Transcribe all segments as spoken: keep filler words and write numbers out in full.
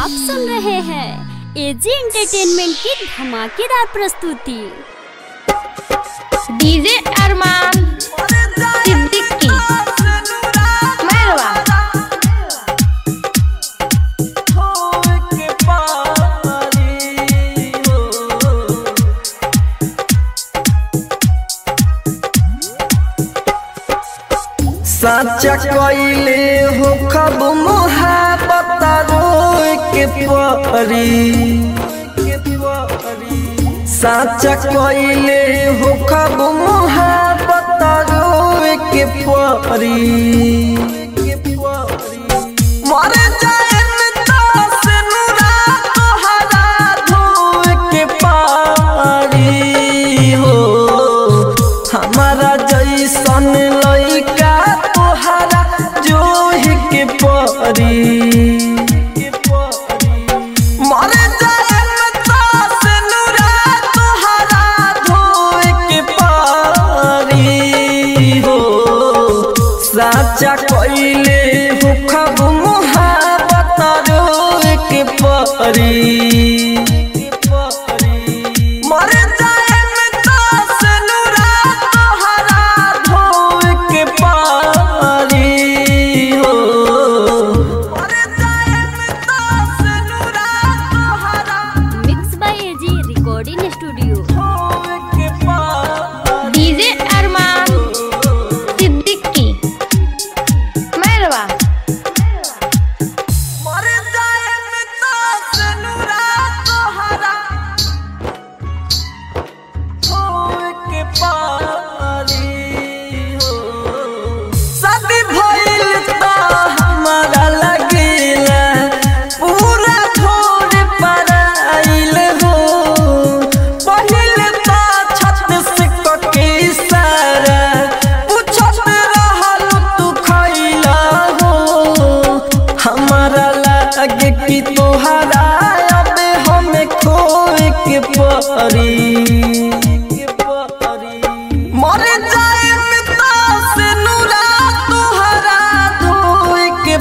आप सुन रहे हैं एजी एंटरटेनमेंट की धमाकेदार प्रस्तुति। डीजे अरमान सिद्दीकी मेहरवा। साचा कइले हो खब मोहब्बत रोए के परी, साचा कइले हो खब मोहब्बत रोए के परी। मर जाएन तास नुरा तोहरा धोए के पारी हो, हमारा जैसन लइका तोहरा जोहि के परी। मर जाएन तास नुरा तोहरा धोए के पारी हो, साचा कइले हो खब मोहब्बत रोए के परी। मर जाएन तास नुरा तोहरा धोए के पारी हो, मर जाएन तास नुरा तोहरा mix by AG recording studio. धोए के पारी। डीजे अरमान सिद्दीकी मेहरवा। मर जाएन तास नुरा तोहरा धोए के पारी हो, शादी भइल त हमारा लगेला पूरा छोड़ पराइल हो। पहिल त छत से कके सारा पूछत रहल तू खइला हो, हमारा लागे कि तोहरा अब हमें खोए के परी। मर जाएन तास नुरा तोहरा धोए के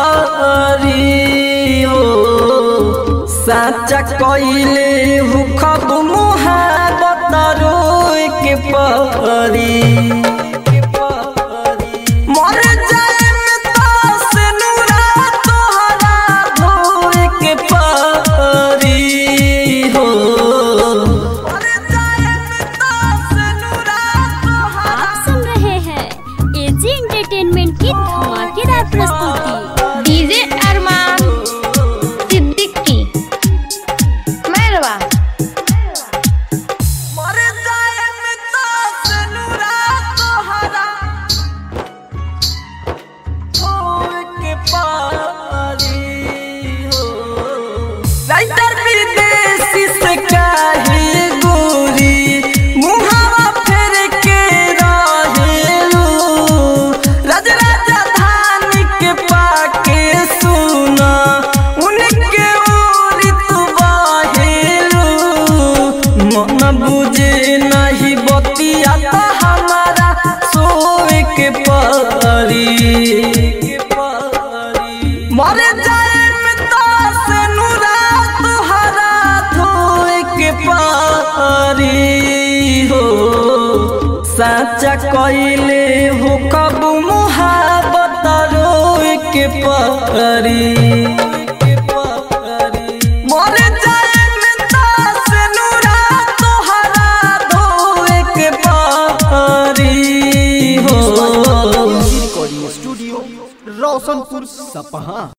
पारी हो, साचा कइले हो खब मोहब्बत रोए के परी। मर जाएन तास नुरा तोहरा धोए के परी हो, मर जाएन तास नुरा तोहरा। आप सुन रहे हैं एजी एंटरटेनमेंट की धमाकेदार प्रस्तुति। डीजे अरमान सिद्दीकी मेहरवा। मर जाएन तास नुरा तोहरा धोए के पारी हो, राइटर विदेशी से काहे गोरी मुहावा फेर के रहेलू। राज राजधानी के पाके सुना उनके ओरी तू बहेलू। मन बुझे नहीं बतिया त हमारा सोए के परी। मर जाएन तास नुरा तोहरा धोए के पारी हो, साचा कइले हो कब मोहब्बत रोए के परी। मर जाएन तास नुरा तोहरा धोए के पारी हो। रिकॉर्डिंग स्टूडियो रोशनपुर सपहा।